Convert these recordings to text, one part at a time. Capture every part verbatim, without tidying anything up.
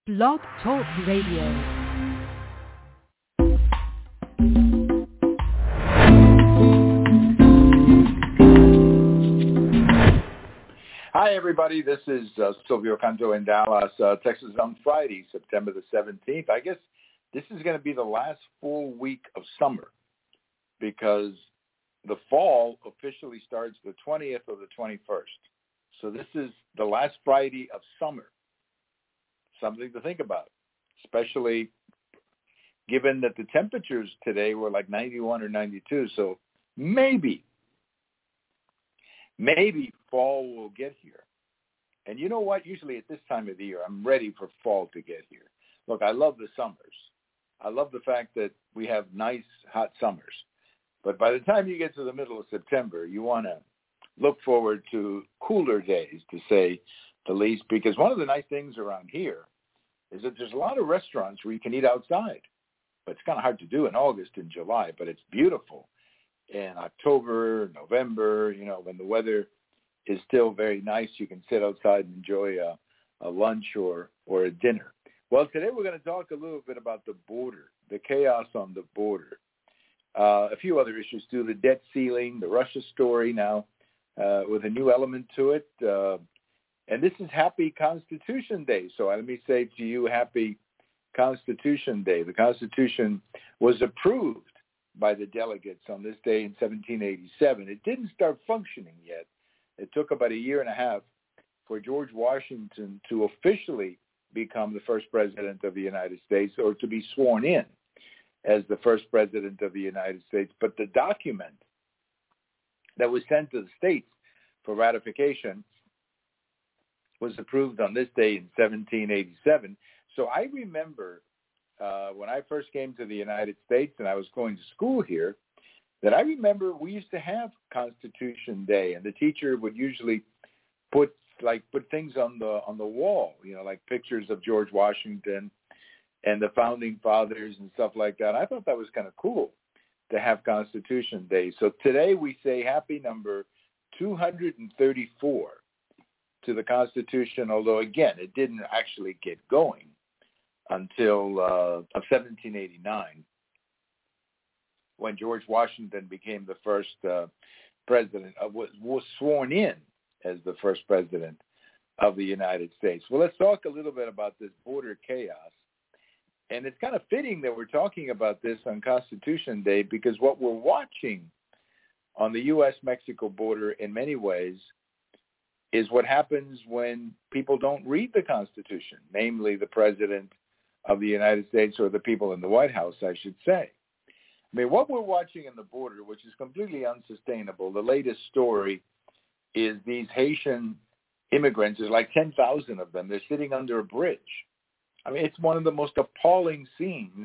Blog Talk Radio. Hi, everybody. This is uh, Silvio Canto in Dallas, uh, Texas on Friday, September the seventeenth. I guess this is going to be the last full week of summer because the fall officially starts the twentieth or the twenty-first. So this is the last Friday of summer. Something to think about, especially given that the temperatures today were like ninety-one or ninety-two. So maybe, maybe fall will get here. And you know what? Usually at this time of the year, I'm ready for fall to get here. Look, I love the summers. I love the fact that we have nice, hot summers. But by the time you get to the middle of September, you want to look forward to cooler days, to say the least, because one of the nice things around here is that there's a lot of restaurants where you can eat outside. But it's kind of hard to do in August and July, but it's beautiful in October, November, you know, when the weather is still very nice. You can sit outside and enjoy a, a lunch or, or a dinner. Well, today we're going to talk a little bit about the border, the chaos on the border. Uh, a few other issues too, the debt ceiling, the Russia story now uh, with a new element to it. Uh, and this is Happy Constitution Day. So let me say to you, Happy Constitution Day. The Constitution was approved by the delegates on this day in seventeen eighty-seven. It didn't start functioning yet. It took about a year and a half for George Washington to officially become the first president of the United States, or to be sworn in as the first president of the United States. But the document that was sent to the states for ratification was approved on this day in seventeen eighty-seven. So I remember uh, when I first came to the United States and I was going to school here, that I remember we used to have Constitution Day, and the teacher would usually put like put things on the on the wall, you know, like pictures of George Washington and the founding fathers and stuff like that. I thought that was kind of cool to have Constitution Day. So today we say happy number two hundred thirty-four to the Constitution, although again, it didn't actually get going until uh, of seventeen eighty-nine, when George Washington became the first uh, president, uh, was, was sworn in as the first president of the United States. Well, let's talk a little bit about this border chaos. And it's kind of fitting that we're talking about this on Constitution Day, because what we're watching on the U S Mexico border in many ways is what happens when people don't read the Constitution, namely the president of the United States, or the people in the White House, I should say. I mean, what we're watching in the border, which is completely unsustainable, the latest story is these Haitian immigrants. There's like ten thousand of them. They're sitting under a bridge. I mean, it's one of the most appalling scenes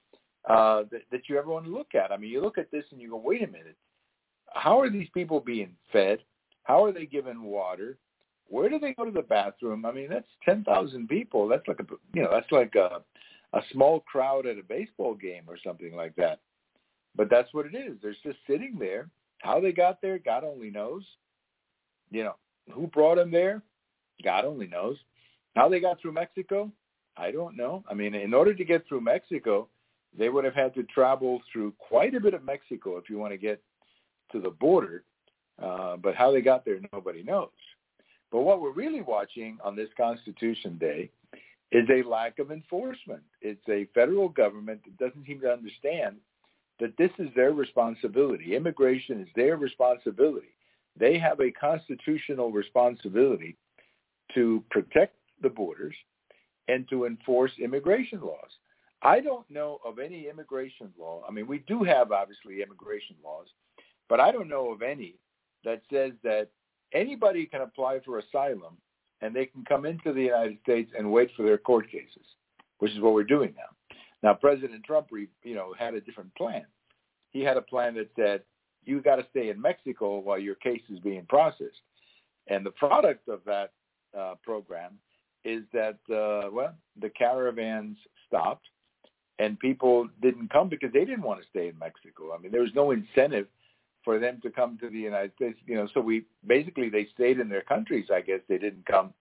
uh, that, that you ever want to look at. I mean, you look at this and you go, wait a minute. How are these people being fed? How are they given water? Where do they go to the bathroom? I mean, that's ten thousand people. That's like a, you know, that's like a, a small crowd at a baseball game or something like that. But that's what it is. They're just sitting there. How they got there, God only knows. You know, who brought them there? God only knows. How they got through Mexico? I don't know. I mean, in order to get through Mexico, they would have had to travel through quite a bit of Mexico if you want to get to the border. Uh, but how they got there, nobody knows. But what we're really watching on this Constitution Day is a lack of enforcement. It's a federal government that doesn't seem to understand that this is their responsibility. Immigration is their responsibility. They have a constitutional responsibility to protect the borders and to enforce immigration laws. I don't know of any immigration law. I mean, we do have, obviously, immigration laws, but I don't know of any that says that anybody can apply for asylum and they can come into the United States and wait for their court cases, which is what we're doing now. Now, President Trump, you know, had a different plan. He had a plan that said, you got to stay in Mexico while your case is being processed. And the product of that uh, program is that, uh, well, the caravans stopped and people didn't come because they didn't want to stay in Mexico. I mean, there was no incentive for them to come to the United States. You know, so we basically, they stayed in their countries, I guess. They didn't come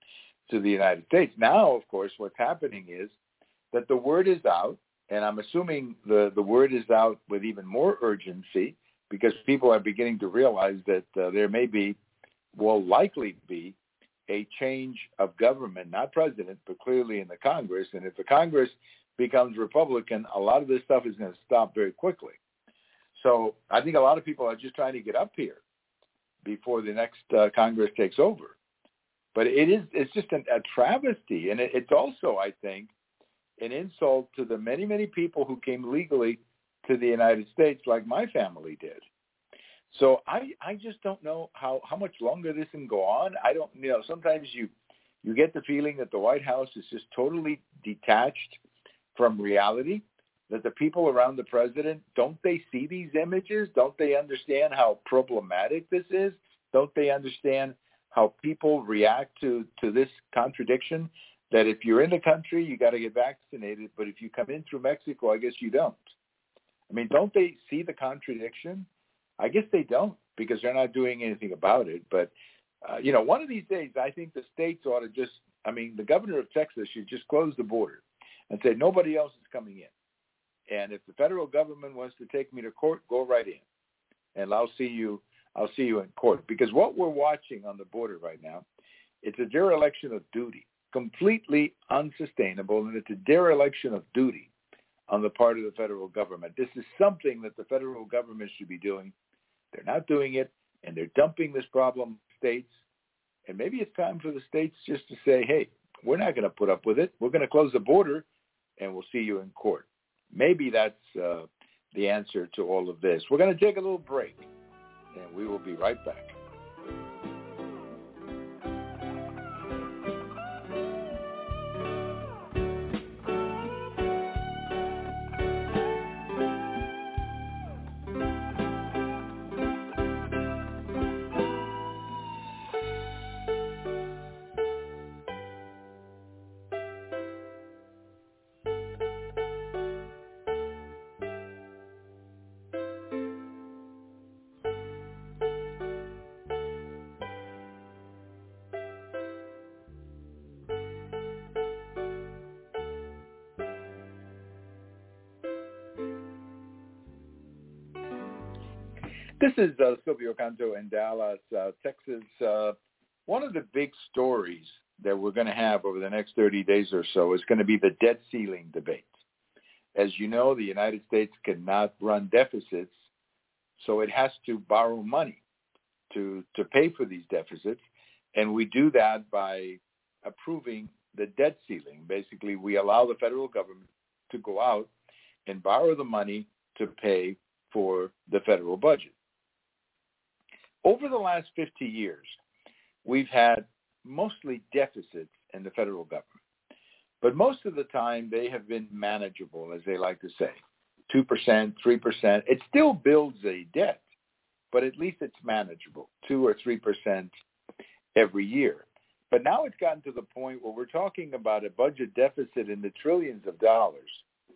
to the United States. Now, of course, what's happening is that the word is out, and I'm assuming the, the word is out with even more urgency because people are beginning to realize that uh, there may be, will likely be, a change of government, not president, but clearly in the Congress. And if the Congress becomes Republican, a lot of this stuff is going to stop very quickly. So I think a lot of people are just trying to get up here before the next uh, Congress takes over. But it is, it's just an, a travesty. And it, it's also, I think, an insult to the many, many people who came legally to the United States like my family did. So I, I just don't know how, how much longer this can go on. I don't, you know, sometimes you, you get the feeling that the White House is just totally detached from reality, that the people around the president, don't they see these images? Don't they understand how problematic this is? Don't they understand how people react to, to this contradiction, that if you're in the country, you got to get vaccinated, but if you come in through Mexico, I guess you don't. I mean, don't they see the contradiction? I guess they don't because they're not doing anything about it. But, uh, you know, one of these days, I think the states ought to just, I mean, the governor of Texas should just close the border and say nobody else is coming in. And if the federal government wants to take me to court, go right in, and I'll see you. I'll see you in court. Because what we're watching on the border right now, it's a dereliction of duty, completely unsustainable, and it's a dereliction of duty on the part of the federal government. This is something that the federal government should be doing. They're not doing it, and they're dumping this problem on states. And maybe it's time for the states just to say, hey, we're not going to put up with it. We're going to close the border, and we'll see you in court. Maybe that's uh, the answer to all of this. We're going to take a little break, and we will be right back. This is uh, Silvio Canto in Dallas, uh, Texas. Uh, one of the big stories that we're going to have over the next thirty days or so is going to be the debt ceiling debate. As you know, the United States cannot run deficits, so it has to borrow money to, to pay for these deficits, and we do that by approving the debt ceiling. Basically, we allow the federal government to go out and borrow the money to pay for the federal budget. Over the last fifty years, we've had mostly deficits in the federal government. But most of the time, they have been manageable, as they like to say, two percent, three percent. It still builds a debt, but at least it's manageable, two or three percent every year. But now it's gotten to the point where we're talking about a budget deficit in the trillions of dollars,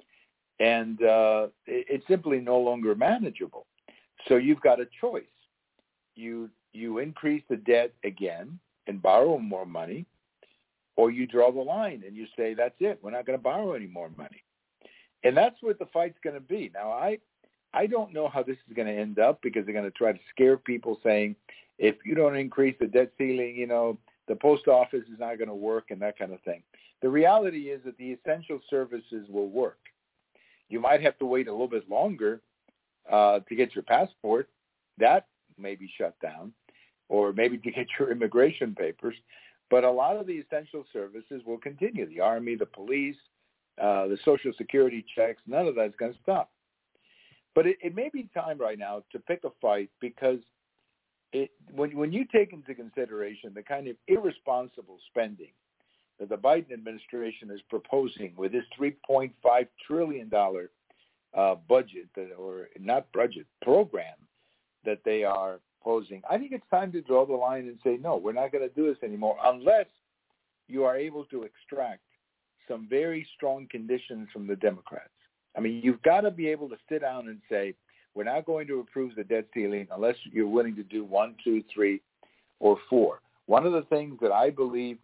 and uh, it's simply no longer manageable. So you've got a choice. You you increase the debt again and borrow more money, or you draw the line and you say, that's it, we're not going to borrow any more money. And that's what the fight's going to be. Now, I I don't know how this is going to end up because they're going to try to scare people saying, if you don't increase the debt ceiling, you know, the post office is not going to work and that kind of thing. The reality is that the essential services will work. You might have to wait a little bit longer uh, to get your passport. That may be shut down, or maybe to get your immigration papers. But a lot of the essential services will continue. The Army, the police, uh, the Social Security checks, none of that's going to stop. But it, it may be time right now to pick a fight because it, when, when you take into consideration the kind of irresponsible spending that the Biden administration is proposing with this three point five trillion dollars uh, budget, that, or not budget, program that they are posing, I think it's time to draw the line and say, no, we're not going to do this anymore unless you are able to extract some very strong conditions from the Democrats. I mean, you've got to be able to sit down and say, we're not going to approve the debt ceiling unless you're willing to do one, two, three, or four. One of the things that I believe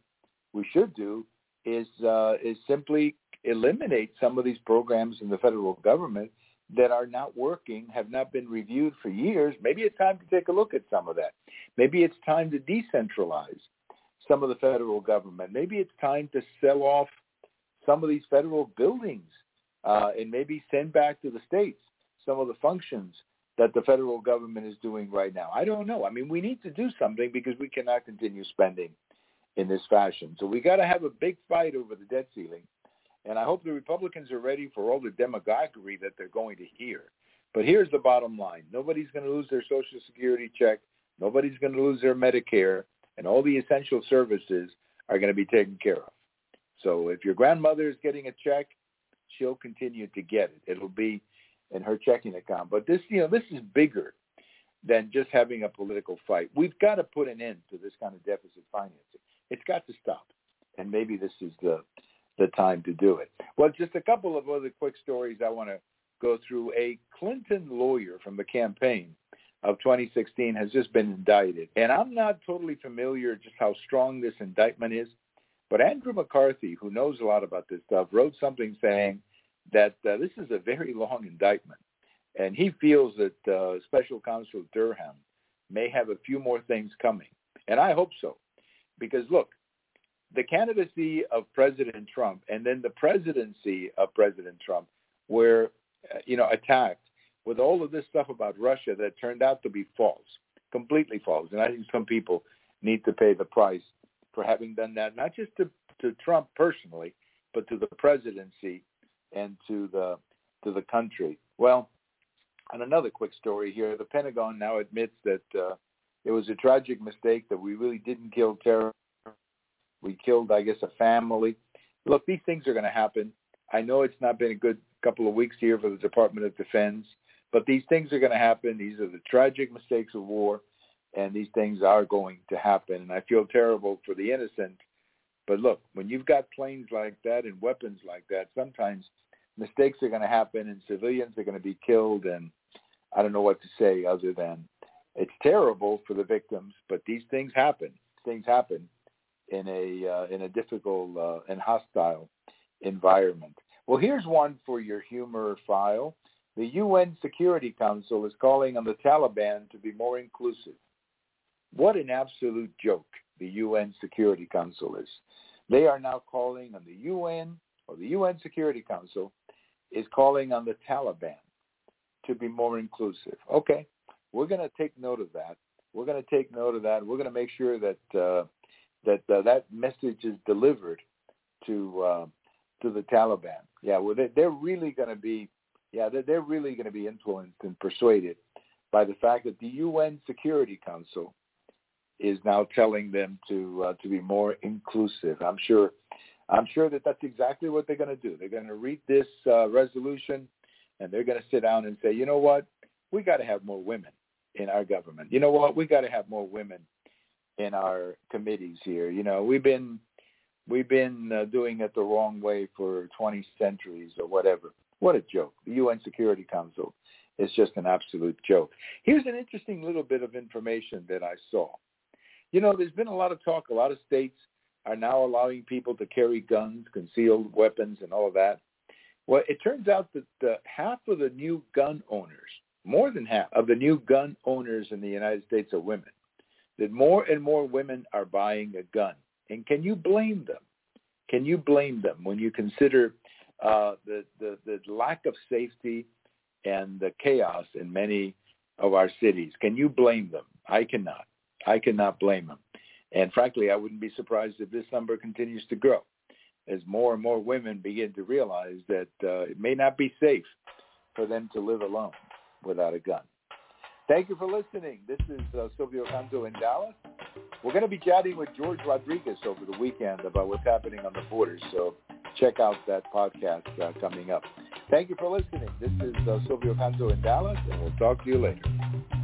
we should do is uh, is simply eliminate some of these programs in the federal government that are not working, have not been reviewed for years. Maybe it's time to take a look at some of that. Maybe it's time to decentralize some of the federal government. Maybe it's time to sell off some of these federal buildings uh, and maybe send back to the states some of the functions that the federal government is doing right now. I don't know. I mean, we need to do something because we cannot continue spending in this fashion. So we got to have a big fight over the debt ceiling. And I hope the Republicans are ready for all the demagoguery that they're going to hear. But here's the bottom line. Nobody's going to lose their Social Security check. Nobody's going to lose their Medicare. And all the essential services are going to be taken care of. So if your grandmother is getting a check, she'll continue to get it. It'll be in her checking account. But this, you know, this is bigger than just having a political fight. We've got to put an end to this kind of deficit financing. It's got to stop. And maybe this is the the time to do it. Well, just a couple of other quick stories I want to go through. A Clinton lawyer from the campaign of twenty sixteen has just been indicted. And I'm not totally familiar just how strong this indictment is, but Andrew McCarthy, who knows a lot about this stuff, wrote something saying that uh, this is a very long indictment. And he feels that uh, Special Counsel Durham may have a few more things coming. And I hope so. Because, look, the candidacy of President Trump and then the presidency of President Trump were, uh, you know, attacked with all of this stuff about Russia that turned out to be false, completely false. And I think some people need to pay the price for having done that, not just to, to Trump personally, but to the presidency and to the to the country. Well, on another quick story here, the Pentagon now admits that uh, it was a tragic mistake, that we really didn't kill terrorists. We killed, I guess, a family. Look, these things are going to happen. I know it's not been a good couple of weeks here for the Department of Defense, but these things are going to happen. These are the tragic mistakes of war, and these things are going to happen. And I feel terrible for the innocent. But look, when you've got planes like that and weapons like that, sometimes mistakes are going to happen and civilians are going to be killed. And I don't know what to say other than it's terrible for the victims, but these things happen. Things happen in a uh, in a difficult uh, and hostile environment. Well, here's one for your humor file. The U N Security Council is calling on the Taliban to be more inclusive. What an absolute joke the U N Security Council is. They are now calling on the U N, or the U N Security Council is calling on the Taliban to be more inclusive. Okay, we're going to take note of that. We're going to take note of that. We're going to make sure that uh, that uh, that message is delivered to uh, to the Taliban. Yeah, well, they, they're really going to be, yeah, they're, they're really going to be influenced and persuaded by the fact that the U N Security Council is now telling them to uh, to be more inclusive. I'm sure, I'm sure that that's exactly what they're going to do. They're going to read this uh, resolution, and they're going to sit down and say, you know what, we got to have more women in our government. You know what, we got to have more women in our committees here. You know, we've been we've been uh, doing it the wrong way for twenty centuries or whatever. What a joke. The U N Security Council is just an absolute joke. Here's an interesting little bit of information that I saw. You know, there's been a lot of talk. A lot of states are now allowing people to carry guns, concealed weapons, and all of that. Well, it turns out that uh, half of the new gun owners, more than half of the new gun owners in the United States are women. That more and more women are buying a gun. And can you blame them? Can you blame them when you consider uh, the, the, the lack of safety and the chaos in many of our cities? Can you blame them? I cannot. I cannot blame them. And frankly, I wouldn't be surprised if this number continues to grow as more and more women begin to realize that uh, it may not be safe for them to live alone without a gun. Thank you for listening. This is uh, Silvio Canto in Dallas. We're going to be chatting with George Rodriguez over the weekend about what's happening on the border, so check out that podcast uh, coming up. Thank you for listening. This is uh, Silvio Canto in Dallas, and we'll talk to you later.